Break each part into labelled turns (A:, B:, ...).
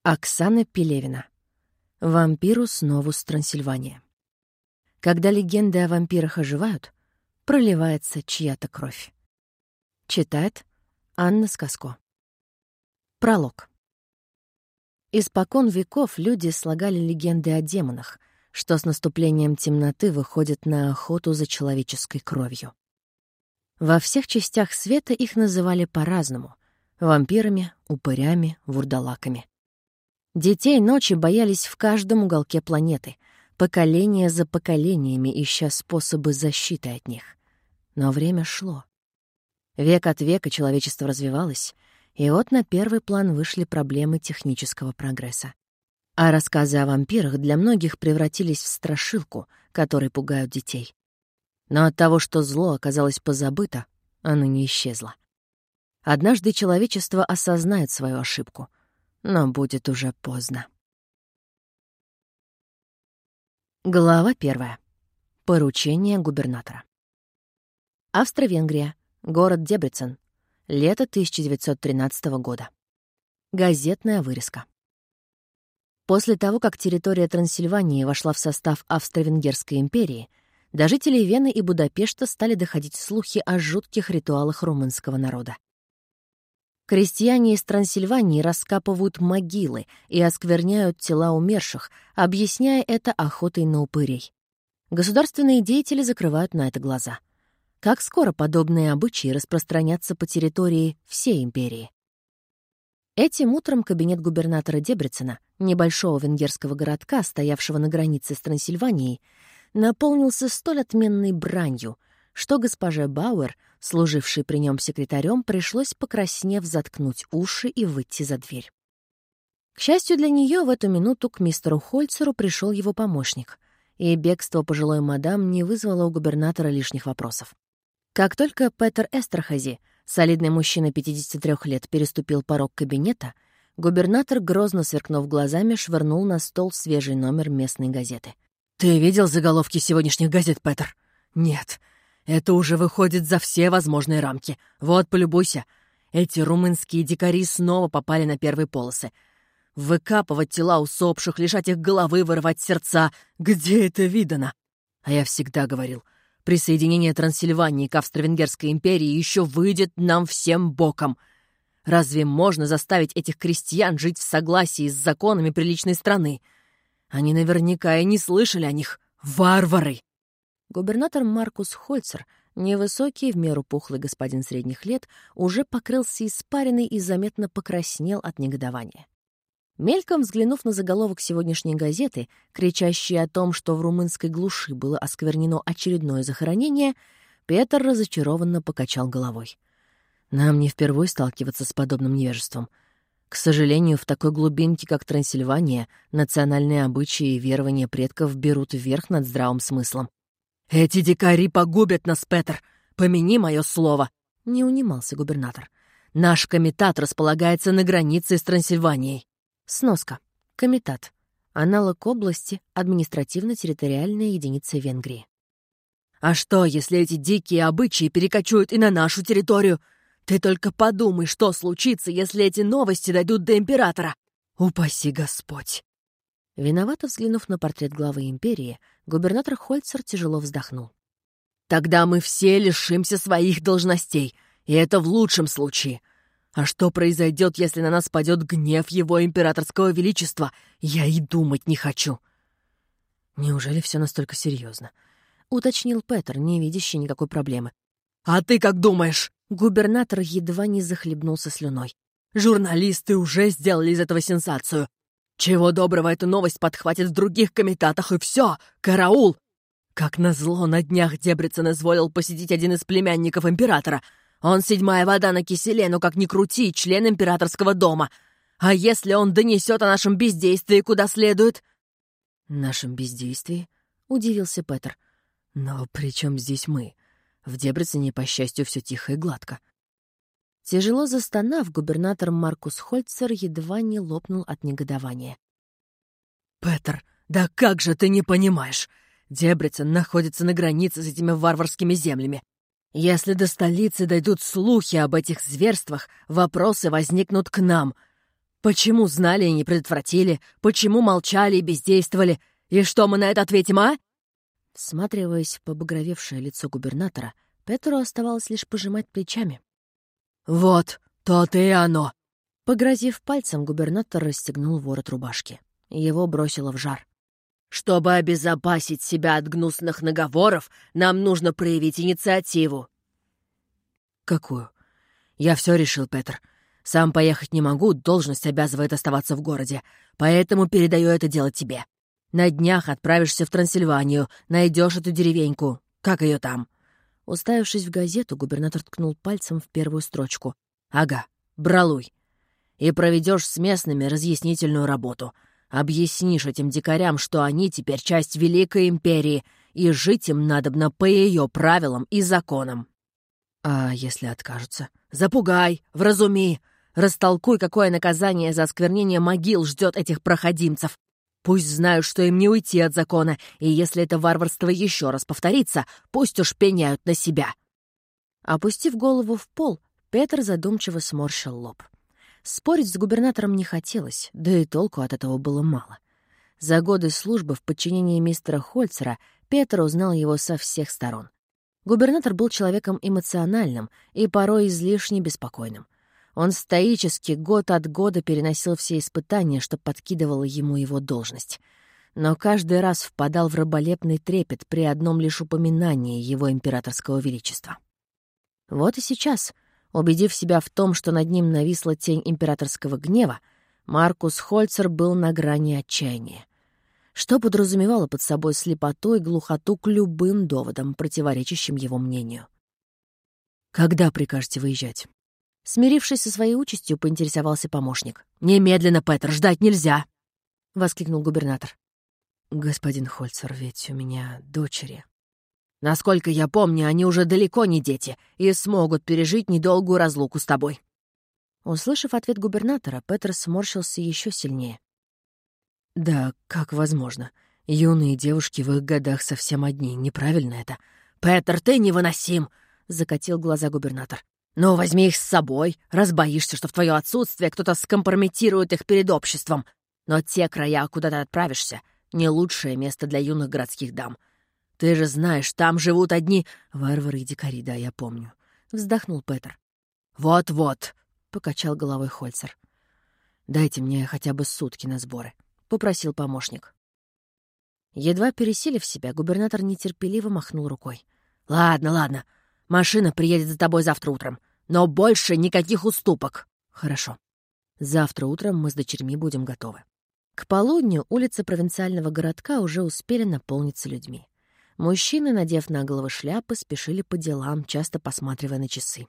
A: Оксана Пелевина. Вампирус новус Трансильвания. Когда легенды о вампирах оживают, проливается чья-то кровь. Читает Анна Сказко. Пролог. Испокон веков люди слагали легенды о демонах, что с наступлением темноты выходят на охоту за человеческой кровью. Во всех частях света их называли по-разному — вампирами, упырями, вурдалаками. Детей ночи боялись в каждом уголке планеты, поколение за поколениями ища способы защиты от них. Но время шло. Век от века человечество развивалось, и вот на первый план вышли проблемы технического прогресса. А рассказы о вампирах для многих превратились в страшилку, которой пугают детей. Но от того, что зло оказалось позабыто, оно не исчезло. Однажды человечество осознает свою ошибку, но будет уже поздно. Глава 1. Поручение губернатора. Австро-Венгрия. Город Дебрецен. Лето 1913 года. Газетная вырезка. После того, как территория Трансильвании вошла в состав Австро-Венгерской империи, до жителей Вены и Будапешта стали доходить слухи о жутких ритуалах румынского народа. Крестьяне из Трансильвании раскапывают могилы и оскверняют тела умерших, объясняя это охотой на упырей. Государственные деятели закрывают на это глаза. Как скоро подобные обычаи распространятся по территории всей империи? Этим утром кабинет губернатора Дебрецена, небольшого венгерского городка, стоявшего на границе с Трансильванией, наполнился столь отменной бранью, что госпоже Бауэр, служившей при нем секретарем, пришлось, покраснев, заткнуть уши и выйти за дверь. К счастью для нее, в эту минуту к мистеру Хольцеру пришел его помощник, и бегство пожилой мадам не вызвало у губернатора лишних вопросов. Как только Петер Эстерхази, солидный мужчина 53 лет, переступил порог кабинета, губернатор, грозно сверкнув глазами, швырнул на стол свежий номер местной газеты.
B: «Ты видел заголовки сегодняшних газет, Петер?» «Нет. Это уже выходит за все возможные рамки. Вот, полюбуйся. Эти румынские дикари снова попали на первые полосы. Выкапывать тела усопших, лишать их головы, вырывать сердца. Где это видано? А я всегда говорил, присоединение Трансильвании к Австро-Венгерской империи еще выйдет нам всем боком. Разве можно заставить этих крестьян жить в согласии с законами приличной страны? Они наверняка и не слышали о них. Варвары!»
A: Губернатор Маркус Хольцер, невысокий, в меру пухлый господин средних лет, уже покрылся испариной и заметно покраснел от негодования. Мельком взглянув на заголовок сегодняшней газеты, кричащий о том, что в румынской глуши было осквернено очередное захоронение, Петр разочарованно покачал головой. «Нам не впервой сталкиваться с подобным невежеством. К сожалению, в такой глубинке, как Трансильвания, национальные обычаи и верования предков берут верх над здравым смыслом».
B: «Эти дикари погубят нас, Петр! Помяни мое слово!»
A: — не унимался губернатор.
B: «Наш комитат располагается на границе с Трансильванией».
A: Сноска. Комитат. Аналог области, административно-территориальная единица Венгрии.
B: «А что, если эти дикие обычаи перекочуют и на нашу территорию? Ты только подумай, что случится, если эти новости дойдут до императора. Упаси Господь!»
A: Виновато взглянув на портрет главы империи, губернатор Хольцер тяжело вздохнул.
B: «Тогда мы все лишимся своих должностей, и это в лучшем случае. А что произойдет, если на нас падет гнев его императорского величества, я и думать не хочу».
A: «Неужели все настолько серьезно?» — уточнил Петр, не видящий никакой проблемы.
B: «А ты как думаешь?»
A: Губернатор едва не захлебнулся слюной.
B: «Журналисты уже сделали из этого сенсацию. Чего доброго, эту новость подхватят в других комитатах, и все, караул! Как назло, на днях Дебрецен изволил посетить один из племянников императора. Он седьмая вода на киселе, но как ни крути, член императорского дома. А если он донесет о нашем бездействии куда следует?»
A: «Нашем бездействии?» — удивился Петр. «Но при чем здесь мы? В Дебрецене, по счастью, все тихо и гладко». Тяжело застонав, губернатор Маркус Хольцер едва не лопнул от негодования.
B: «Петр, да как же ты не понимаешь? Дебрецен находится на границе с этими варварскими землями. Если до столицы дойдут слухи об этих зверствах, вопросы возникнут к нам. Почему знали и не предотвратили? Почему молчали и бездействовали? И что мы на это ответим, а?»
A: Всматриваясь в побагровевшее лицо губернатора, Петру оставалось лишь пожимать плечами.
B: «Вот, то-то и оно!»
A: Погрозив пальцем, губернатор расстегнул ворот рубашки. Его бросило в жар.
B: «Чтобы обезопасить себя от гнусных наговоров, нам нужно проявить инициативу». «Какую?» «Я все решил, Петр. Сам поехать не могу, должность обязывает оставаться в городе, поэтому передаю это дело тебе. На днях отправишься в Трансильванию, найдешь эту деревеньку. Как ее там?»
A: Уставившись в газету, губернатор ткнул пальцем в первую строчку.
B: «Ага, Бралуй. И проведешь с местными разъяснительную работу. Объяснишь этим дикарям, что они теперь часть Великой Империи, и жить им надобно по ее правилам и законам».
A: «А если откажутся?»
B: «Запугай, вразуми, растолкуй, какое наказание за осквернение могил ждет этих проходимцев. Пусть знают, что им не уйти от закона, и если это варварство еще раз повторится, пусть уж пеняют на себя».
A: Опустив голову в пол, Петр задумчиво сморщил лоб. Спорить с губернатором не хотелось, да и толку от этого было мало. За годы службы в подчинении мистера Хольцера Петр узнал его со всех сторон. Губернатор был человеком эмоциональным и порой излишне беспокойным. Он стоически год от года переносил все испытания, что подкидывала ему его должность. Но каждый раз впадал в раболепный трепет при одном лишь упоминании его императорского величества. Вот и сейчас, убедив себя в том, что над ним нависла тень императорского гнева, Маркус Хольцер был на грани отчаяния. Что подразумевало под собой слепоту и глухоту к любым доводам, противоречащим его мнению.
B: «Когда прикажете выезжать?»
A: Смирившись со своей участью, поинтересовался помощник.
B: «Немедленно, Петр, ждать нельзя!»
A: — воскликнул губернатор.
B: «Господин Хольцер, ведь у меня дочери». «Насколько я помню, они уже далеко не дети и смогут пережить недолгую разлуку с тобой».
A: Услышав ответ губернатора, Петр сморщился еще сильнее.
B: «Да, как возможно? Юные девушки в их годах совсем одни, неправильно это?» «Петр, ты невыносим!» — закатил глаза губернатор. «Ну, возьми их с собой, раз боишься, что в твое отсутствие кто-то скомпрометирует их перед обществом. Но те края, куда ты отправишься, не лучшее место для юных городских дам. Ты же знаешь, там живут одни варвары и дикари, да, я помню», — вздохнул Петр. «Вот-вот», — покачал головой Хольцер. «Дайте мне хотя бы сутки на сборы», — попросил помощник. Едва пересилив себя, губернатор нетерпеливо махнул рукой. «Ладно, ладно. Машина приедет за тобой завтра утром. Но больше никаких уступок».
A: «Хорошо. Завтра утром мы с дочерьми будем готовы». К полудню улицы провинциального городка уже успели наполниться людьми. Мужчины, надев на головы шляпы, спешили по делам, часто посматривая на часы.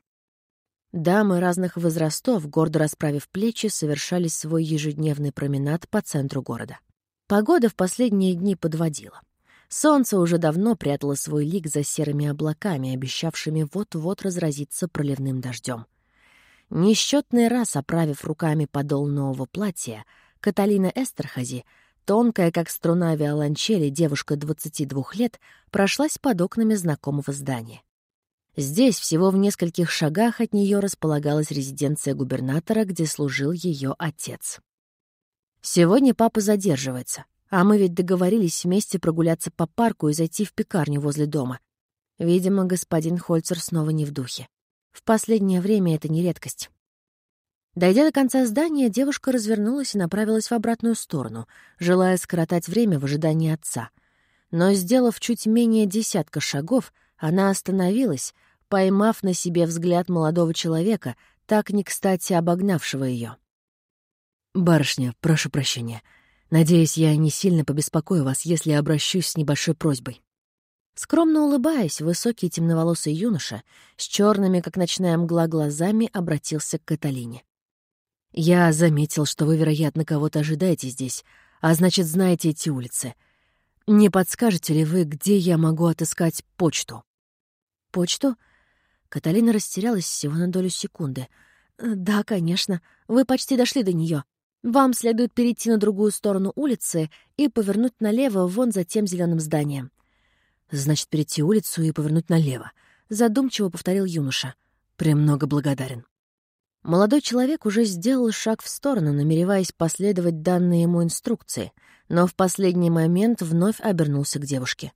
A: Дамы разных возрастов, гордо расправив плечи, совершали свой ежедневный променад по центру города. Погода в последние дни подводила. Солнце уже давно прятало свой лик за серыми облаками, обещавшими вот-вот разразиться проливным дождем. Несчетный раз оправив руками подол нового платья, Каталина Эстерхази, тонкая, как струна виолончели, девушка 22 лет, прошлась под окнами знакомого здания. Здесь, всего в нескольких шагах от нее, располагалась резиденция губернатора, где служил ее отец. «Сегодня папа задерживается, а мы ведь договорились вместе прогуляться по парку и зайти в пекарню возле дома. Видимо, господин Хольцер снова не в духе. В последнее время это не редкость». Дойдя до конца здания, девушка развернулась и направилась в обратную сторону, желая скоротать время в ожидании отца. Но, сделав чуть менее десятка шагов, она остановилась, поймав на себе взгляд молодого человека, так не кстати обогнавшего ее.
B: «Барышня, прошу прощения. Надеюсь, я не сильно побеспокою вас, если обращусь с небольшой просьбой».
A: Скромно улыбаясь, высокий темноволосый юноша с черными, как ночная мгла, глазами обратился к Каталине.
B: «Я заметил, что вы, вероятно, кого-то ожидаете здесь, а значит, знаете эти улицы. Не подскажете ли вы, где я могу отыскать почту?»
A: «Почту?» Каталина растерялась всего на долю секунды. «Да, конечно. Вы почти дошли до нее. Вам следует перейти на другую сторону улицы и повернуть налево вон за тем зеленым зданием».
B: «Значит, перейти улицу и повернуть налево», — задумчиво повторил юноша. «Премного благодарен».
A: Молодой человек уже сделал шаг в сторону, намереваясь последовать данной ему инструкции, но в последний момент вновь обернулся к девушке.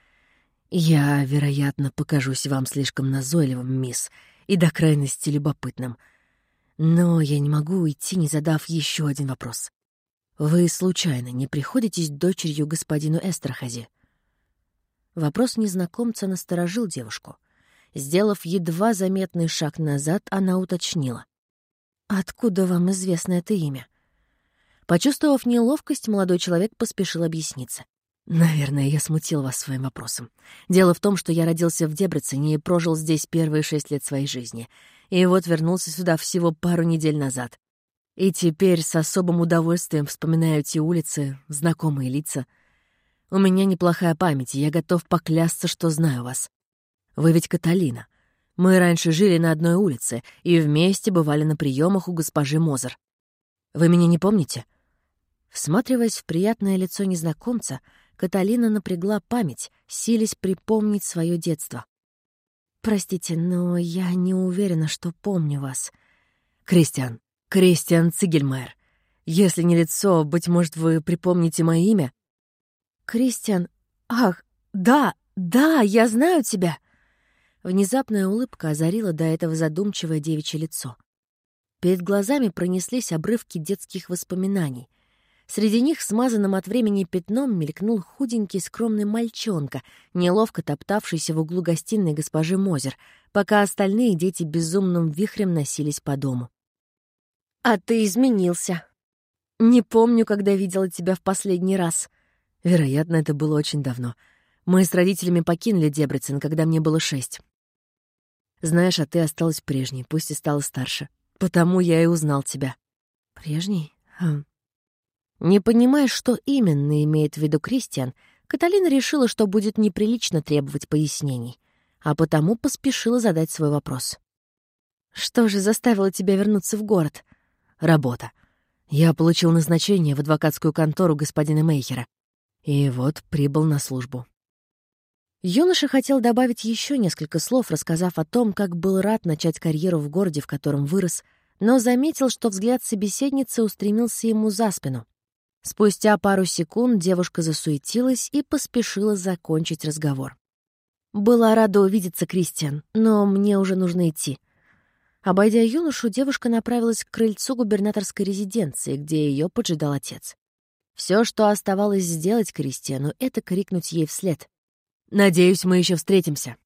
B: «Я, вероятно, покажусь вам слишком назойливым, мисс, и до крайности любопытным. Но я не могу уйти, не задав еще один вопрос. Вы, случайно, не приходитесь дочерью господину Эстерхази?»
A: Вопрос незнакомца насторожил девушку. Сделав едва заметный шаг назад, она уточнила. «Откуда вам известно это имя?» Почувствовав неловкость, молодой человек поспешил объясниться.
B: «Наверное, я смутил вас своим вопросом. Дело в том, что я родился в Дебрецене и прожил здесь первые 6 лет своей жизни. И вот вернулся сюда всего пару недель назад. И теперь с особым удовольствием вспоминаю те улицы, знакомые лица. У меня неплохая память, и я готов поклясться, что знаю вас. Вы ведь Каталина. Мы раньше жили на одной улице и вместе бывали на приемах у госпожи Мозер. Вы меня не помните?»
A: Всматриваясь в приятное лицо незнакомца, Каталина напрягла память, силясь припомнить свое детство. «Простите, но я не уверена, что помню вас».
B: Кристиан Цигельмайер. Если не лицо, быть может, вы припомните мое имя?»
A: «Кристиан... Ах, да, я знаю тебя!» Внезапная улыбка озарила до этого задумчивое девичье лицо. Перед глазами пронеслись обрывки детских воспоминаний. Среди них смазанным от времени пятном мелькнул худенький скромный мальчонка, неловко топтавшийся в углу гостиной госпожи Мозер, пока остальные дети безумным вихрем носились по дому. «А ты изменился. Не помню, когда видела тебя в последний раз».
B: Вероятно, это было очень давно. Мы с родителями покинули Дебрецен, когда мне было 6. Знаешь, а ты осталась прежней, пусть и стала старше. Потому я и узнал тебя.
A: Прежний? Не понимая, что именно имеет в виду Кристиан, Каталина решила, что будет неприлично требовать пояснений, а потому поспешила задать свой вопрос. «Что же заставило тебя вернуться в город?»
B: «Работа. Я получил назначение в адвокатскую контору господина Мейхера. И вот прибыл на службу».
A: Юноша хотел добавить еще несколько слов, рассказав о том, как был рад начать карьеру в городе, в котором вырос, но заметил, что взгляд собеседницы устремился ему за спину. Спустя пару секунд девушка засуетилась и поспешила закончить разговор. «Была рада увидеться, Кристиан, но мне уже нужно идти». Обойдя юношу, девушка направилась к крыльцу губернаторской резиденции, где ее поджидал отец. Все, что оставалось сделать Кристиану, это крикнуть ей вслед.
B: «Надеюсь, мы еще встретимся».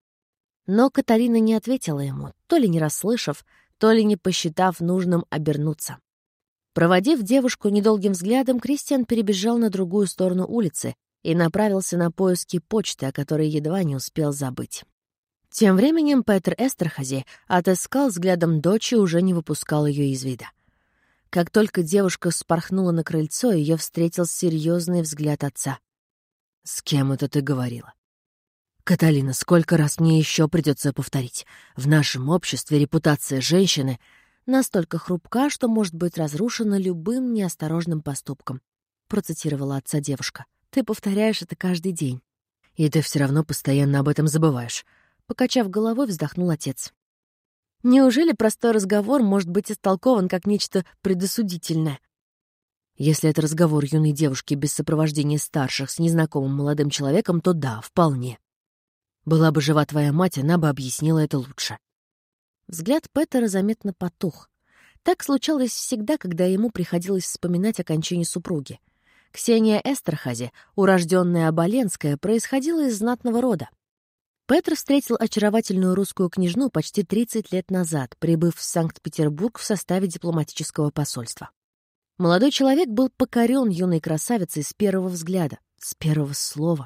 A: Но Каталина не ответила ему, то ли не расслышав, то ли не посчитав нужным обернуться. Проводив девушку недолгим взглядом, Кристиан перебежал на другую сторону улицы и направился на поиски почты, о которой едва не успел забыть. Тем временем Петер Эстерхази отыскал взглядом дочь и уже не выпускал ее из вида. Как только девушка вспорхнула на крыльцо, ее встретил серьезный взгляд отца.
B: «С кем это ты говорила?» «Каталина, сколько раз мне еще придется повторить? В нашем обществе репутация женщины
A: настолько хрупка, что может быть разрушена любым неосторожным поступком», — процитировала отца девушка. «Ты повторяешь это каждый день».
B: «И ты все равно постоянно об этом забываешь»,
A: — покачав головой, вздохнул отец. «Неужели простой разговор может быть истолкован как нечто предосудительное?»
B: Если это разговор юной девушки без сопровождения старших с незнакомым молодым человеком, то да, вполне. Была бы жива твоя мать, она бы объяснила это лучше.
A: Взгляд Петера заметно потух. Так случалось всегда, когда ему приходилось вспоминать о кончине супруги. Ксения Эстерхази, урожденная Оболенская, происходила из знатного рода. Петр встретил очаровательную русскую княжну почти 30 лет назад, прибыв в Санкт-Петербург в составе дипломатического посольства. Молодой человек был покорен юной красавицей с первого взгляда, с первого слова.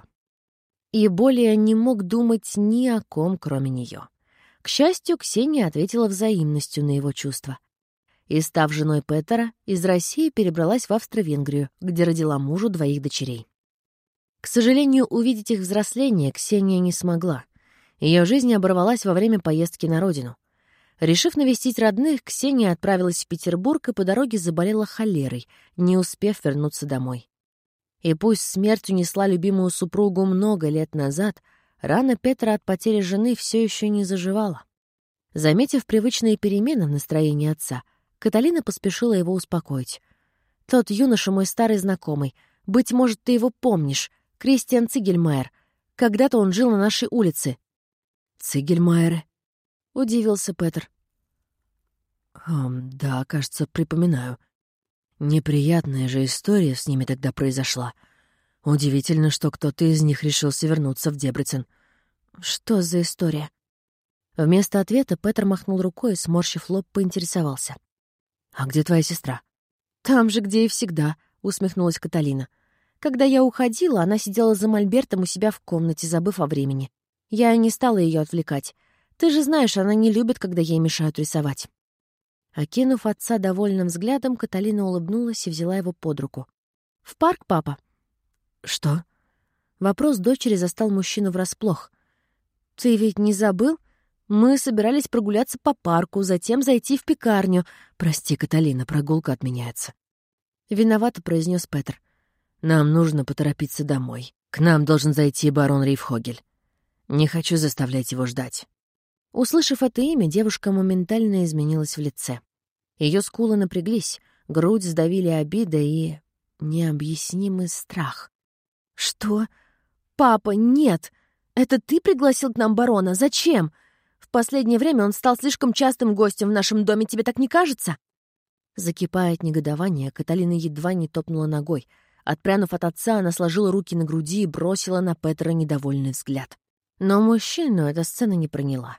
A: И более не мог думать ни о ком, кроме нее. К счастью, Ксения ответила взаимностью на его чувства. И, став женой Петера, из России перебралась в Австро-Венгрию, где родила мужу 2 дочерей. К сожалению, увидеть их взросление Ксения не смогла. Ее жизнь оборвалась во время поездки на родину. Решив навестить родных, Ксения отправилась в Петербург и по дороге заболела холерой, не успев вернуться домой. И пусть смерть унесла любимую супругу много лет назад, рана Петра от потери жены все еще не заживала. Заметив привычные перемены в настроении отца, Каталина поспешила его успокоить. «Тот юноша мой старый знакомый. Быть может, ты его помнишь. Кристиан Цигельмайер. Когда-то он жил на нашей улице».
B: «Цигельмайеры?»
A: — удивился Петер.
B: Да, кажется, припоминаю. Неприятная же история с ними тогда произошла. Удивительно, что кто-то из них решился вернуться в Дебрецен».
A: «Что за история?» Вместо ответа Петер махнул рукой и, сморщив лоб, поинтересовался.
B: «А где твоя сестра?»
A: «Там же, где и всегда», — усмехнулась Каталина. «Когда я уходила, она сидела за мольбертом у себя в комнате, забыв о времени. Я не стала ее отвлекать. Ты же знаешь, она не любит, когда ей мешают рисовать». Окинув отца довольным взглядом, Каталина улыбнулась и взяла его под руку. «В парк, папа?»
B: «Что?»
A: Вопрос дочери застал мужчину врасплох. «Ты ведь не забыл? Мы собирались прогуляться по парку, затем зайти в пекарню.
B: «Прости, Каталина, прогулка отменяется».
A: Виновато произнес Петер.
B: «Нам нужно поторопиться домой. К нам должен зайти барон Рифхогель. Не хочу заставлять его ждать».
A: Услышав это имя, девушка моментально изменилась в лице. Ее скулы напряглись, грудь сдавили обида и необъяснимый страх. «Что? Папа, нет! Это ты пригласил к нам барона? Зачем? В последнее время он стал слишком частым гостем в нашем доме, тебе так не кажется?» Закипая от негодования, Каталина едва не топнула ногой. Отпрянув от отца, она сложила руки на груди и бросила на Петера недовольный взгляд. Но мужчину эта сцена не проняла.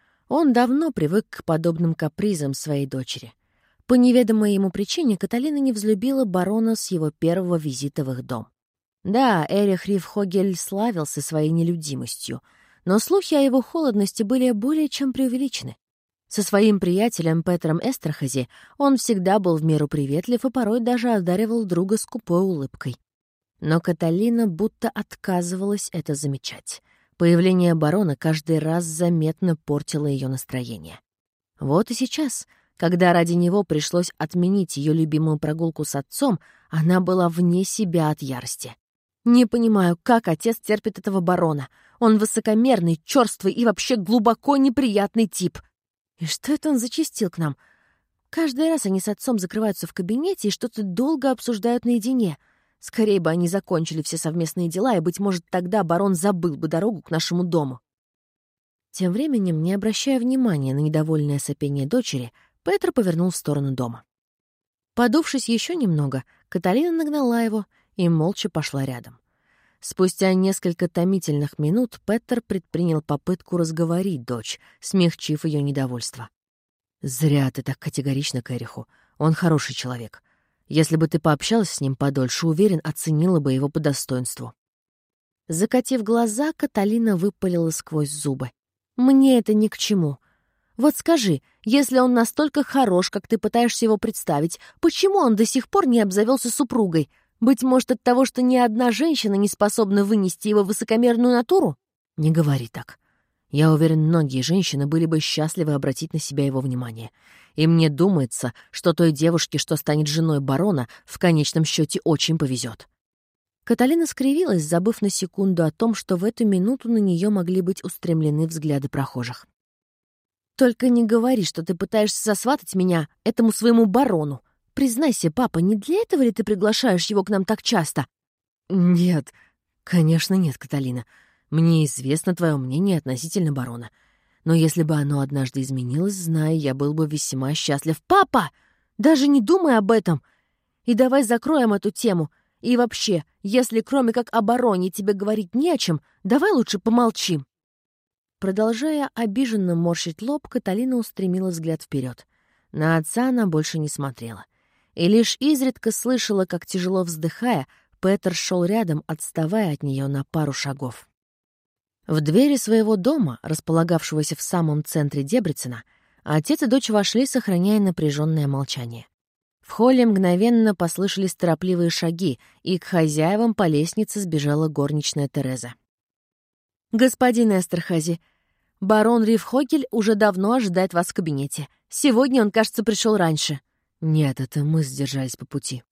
A: Он давно привык к подобным капризам своей дочери. По неведомой ему причине Каталина не взлюбила барона с его первого визита в их дом. Да, Эрих Рифхогель славился своей нелюдимостью, но слухи о его холодности были более чем преувеличены. Со своим приятелем Петром Эстерхази он всегда был в меру приветлив и порой даже одаривал друга скупой улыбкой. Но Каталина будто отказывалась это замечать. Появление барона каждый раз заметно портило ее настроение. Вот и сейчас, когда ради него пришлось отменить ее любимую прогулку с отцом, она была вне себя от ярости. «Не понимаю, как отец терпит этого барона. Он высокомерный, чёрствый и вообще глубоко неприятный тип. И что это он зачастил к нам? Каждый раз они с отцом закрываются в кабинете и что-то долго обсуждают наедине. Скорее бы они закончили все совместные дела, и, быть может, тогда барон забыл бы дорогу к нашему дому». Тем временем, не обращая внимания на недовольное сопение дочери, Петр повернул в сторону дома. Подувшись еще немного, Каталина нагнала его и молча пошла рядом. Спустя несколько томительных минут Петер предпринял попытку разговорить дочь, смягчив ее недовольство.
B: «Зря ты так категорично к Эриху. Он хороший человек. Если бы ты пообщалась с ним подольше, уверен, оценила бы его по достоинству».
A: Закатив глаза, Каталина выпалила сквозь зубы. «Мне это ни к чему. Вот скажи, если он настолько хорош, как ты пытаешься его представить, почему он до сих пор не обзавелся супругой? Быть может, от того, что ни одна женщина не способна вынести его высокомерную натуру?»
B: «Не говори так. Я уверен, многие женщины были бы счастливы обратить на себя его внимание. И мне думается, что той девушке, что станет женой барона, в конечном счете очень повезет».
A: Каталина скривилась, забыв на секунду о том, что в эту минуту на нее могли быть устремлены взгляды прохожих. «Только не говори, что ты пытаешься сосватать меня этому своему барону. Признайся, папа, не для этого ли ты приглашаешь его к нам так часто?»
B: «Нет, конечно нет, Каталина. Мне известно твое мнение относительно барона. Но если бы оно однажды изменилось, знай, я был бы весьма счастлив».
A: «Папа! Даже не думай об этом! И давай закроем эту тему. И вообще, если кроме как о бароне тебе говорить не о чем, давай лучше помолчим». Продолжая обиженно морщить лоб, Каталина устремила взгляд вперед. На отца она больше не смотрела. И лишь изредка слышала, как, тяжело вздыхая, Петер шел рядом, отставая от нее на пару шагов. В двери своего дома, располагавшегося в самом центре Дебрецена, отец и дочь вошли, сохраняя напряженное молчание. В холле мгновенно послышались торопливые шаги, и к хозяевам по лестнице сбежала горничная Тереза. «Господин Эстерхази, барон Рифхогель уже давно ожидает вас в кабинете. Сегодня он, кажется, пришел раньше».
B: «Нет, это мы задержались по пути».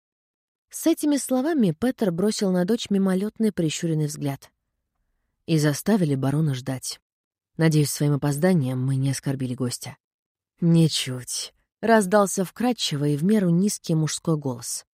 A: С этими словами Петер бросил на дочь мимолетный прищуренный взгляд.
B: И заставили барона ждать.
A: Надеюсь, своим опозданием мы не оскорбили гостя.
B: «Ничуть», — раздался вкрадчивый и в меру низкий мужской голос.